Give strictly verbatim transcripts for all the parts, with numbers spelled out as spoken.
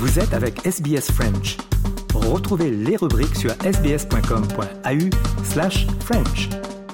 Vous êtes avec S B S French. Retrouvez les rubriques sur sbs.com.au slash French.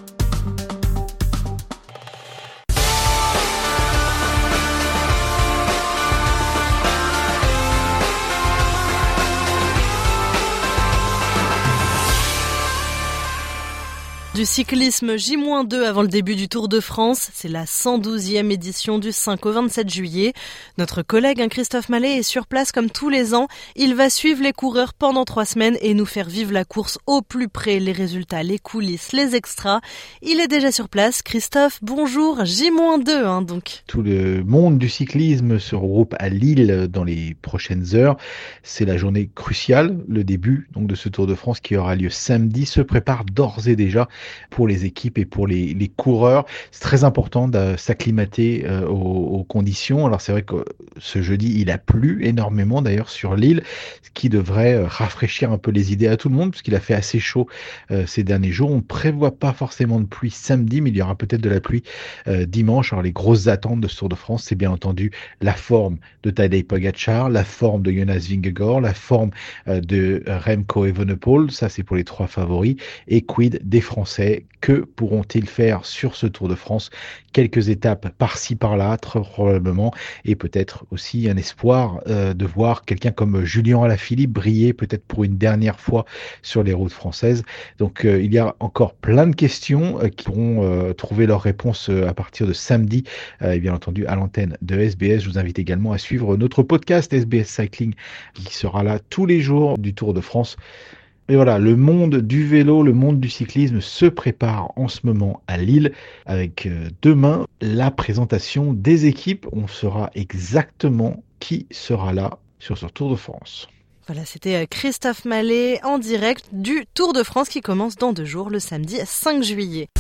Du cyclisme J deux avant le début du Tour de France, c'est la cent douzième édition du cinq au vingt-sept juillet. Notre collègue Christophe Mallet est sur place comme tous les ans. Il va suivre les coureurs pendant trois semaines et nous faire vivre la course au plus près, les résultats, les coulisses, les extras. Il est déjà sur place. Christophe, bonjour, J deux hein, donc. Tout le monde du cyclisme se regroupe à Lille dans les prochaines heures. C'est la journée cruciale, le début donc de ce Tour de France qui aura lieu samedi, se prépare d'ores et déjà pour les équipes et pour les, les coureurs. C'est très important de s'acclimater euh, aux, aux conditions. Alors c'est vrai que ce jeudi, il a plu énormément d'ailleurs sur l'île, ce qui devrait rafraîchir un peu les idées à tout le monde, puisqu'il a fait assez chaud euh, ces derniers jours. On ne prévoit pas forcément de pluie samedi, mais il y aura peut-être de la pluie euh, dimanche. Alors les grosses attentes de ce Tour de France, c'est bien entendu la forme de Tadej Pogačar, la forme de Jonas Vingegaard, la forme euh, de Remco Evenepoel, ça c'est pour les trois favoris, et quid des Français. Que pourront-ils faire sur ce Tour de France? Quelques étapes par-ci par-là, très probablement, et peut-être aussi un espoir euh, de voir quelqu'un comme Julien Alaphilippe briller peut-être pour une dernière fois sur les routes françaises. Donc euh, il y a encore plein de questions euh, qui pourront euh, trouver leurs réponses euh, à partir de samedi, euh, et bien entendu à l'antenne de S B S. Je vous invite également à suivre notre podcast S B S Cycling qui sera là tous les jours du Tour de France. Et voilà, le monde du vélo, le monde du cyclisme se prépare en ce moment à Lille avec euh, demain la présentation des équipes. On saura exactement qui sera là sur ce Tour de France. Voilà, c'était Christophe Mallet en direct du Tour de France qui commence dans deux jours, le samedi cinq juillet.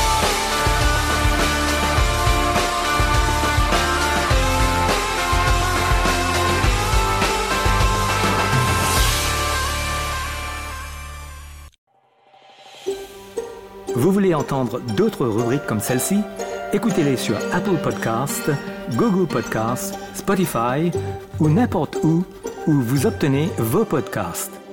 Vous voulez entendre d'autres rubriques comme celle-ci? Écoutez-les sur Apple Podcasts, Google Podcasts, Spotify ou n'importe où où vous obtenez vos podcasts.